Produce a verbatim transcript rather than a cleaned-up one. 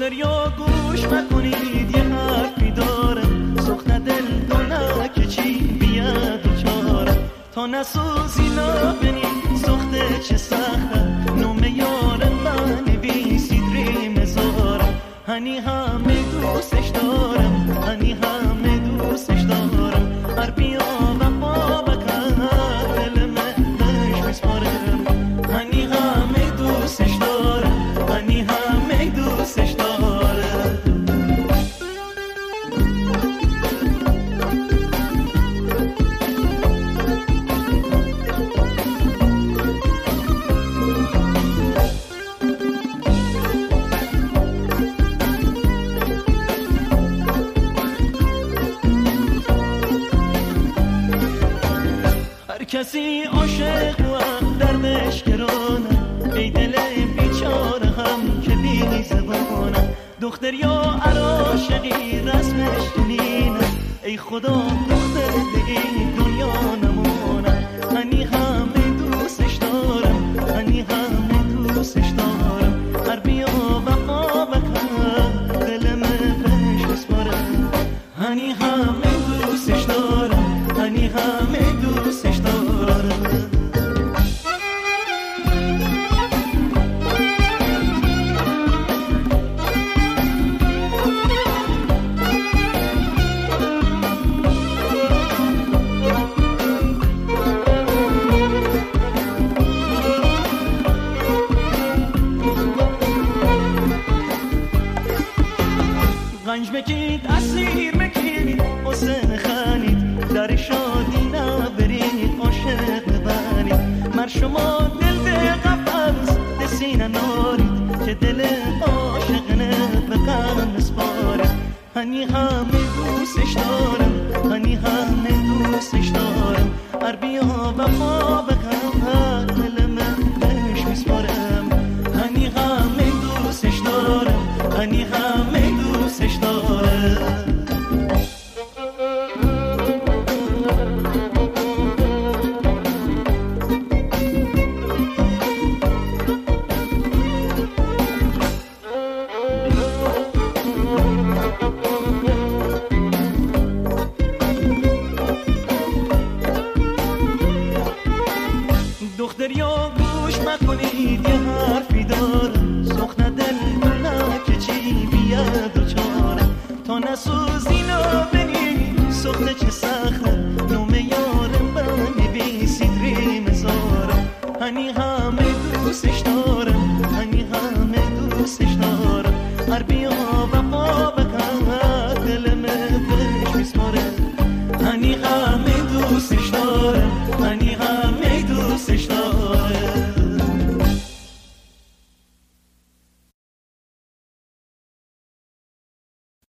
دختریا گوش مکنید یه حرفی دارم، سخن دل دونه که چی بیاد و چارم، تا نسوزی نبینی سخته چه سخته، نوم یارم من نویسید ری مزارم، هنی همه دوستش دارم، هنی همه دوستش دارم، هر بیا وفا بکن دل من بهش میسپارم، هنی همه دوستش دارم، هنی همه دوستش دارم. کسی عاشق و دردش گرانه، ای دل بیچاره هم که بی زبانه، دختر یا عاشقی رسمش دنینه، ای خدا دختر دیگه دنیا نمونه، هنی همه دوستش دارم، هنی همه دوستش دارم، هر بیا وفا بکن دل من بهش بسپارم، هنی همه دوستش دارم، هنی همه دوستش دارم. گنج بکید اسیر بکید حسین خانید، در شادی نبرید عاشق ببرید، مر شما دل به قفص دسینه نارید، که دل عاشق نه به غم اسپارید، هنی همه دوستش دارم، هنی همه دوستش دارم، هر بیا وفا بکن دل من بهش میسپارم، هنی همه دوستش دارم، هنی همه دوستش دارم. دختریا گوش مکنید یه حرفی دارم، سخن دل دونه که چی بیاد و چاره، تا نسوزی نبینی سخته چه سخته، نوم یارم بنویسید ری مزارم، هنی همه دوستش دارم، هنی همه دوستش دارم، هر بیا وفا بکن دل من بهش میسپارم، هنی همه دوستش دارم، هنی همه دوستش دارم.